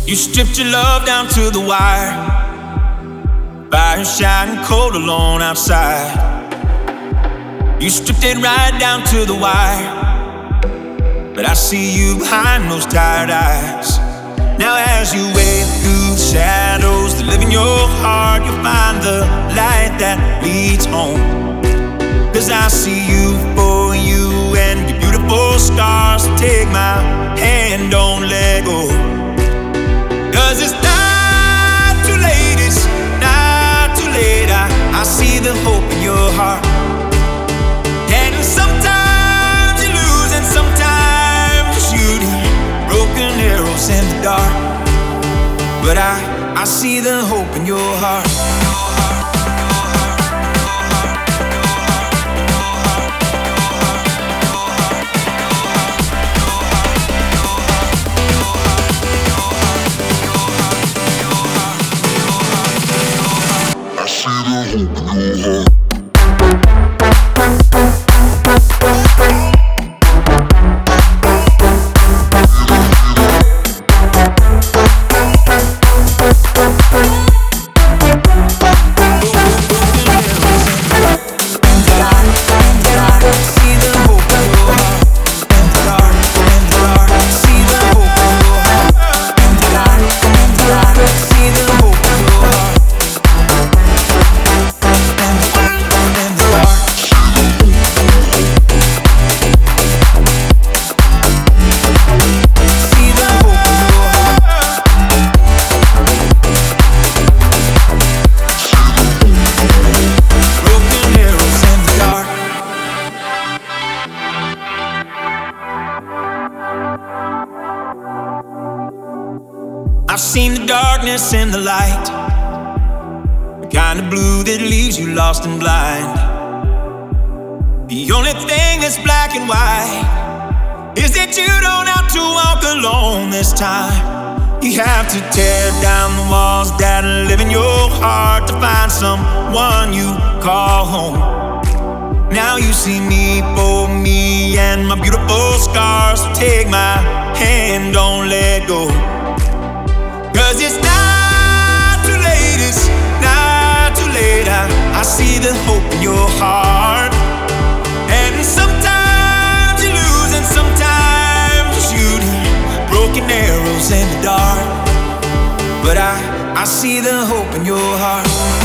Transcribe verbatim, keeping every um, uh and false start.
You stripped your love down to the wire. Fire shining cold alone outside. You stripped it right down to the wire. But I see you behind those tired eyes. Now as you wade through the shadows that live in your heart, you'll find the light that leads home. Cause I see you for you and your beautiful scars. So take my hand, don't let go. Cause it's not too late, it's not too late. I, I see the hope in your heart. And sometimes you lose and sometimes you're shooting broken arrows in the dark. But I, I see the hope in your heart. I've seen the darkness and the light, the kind of blue that leaves you lost and blind. The only thing that's black and white is that you don't have to walk alone this time. You have to tear down the walls that live in your heart to find someone you call home. Now you see me for me and my beautiful scars. So take my hand, don't let go. Cause it's not too late, it's not too late. I, I see the hope in your heart. And sometimes you lose and sometimes you're shooting broken arrows in the dark. But I, I see the hope in your heart.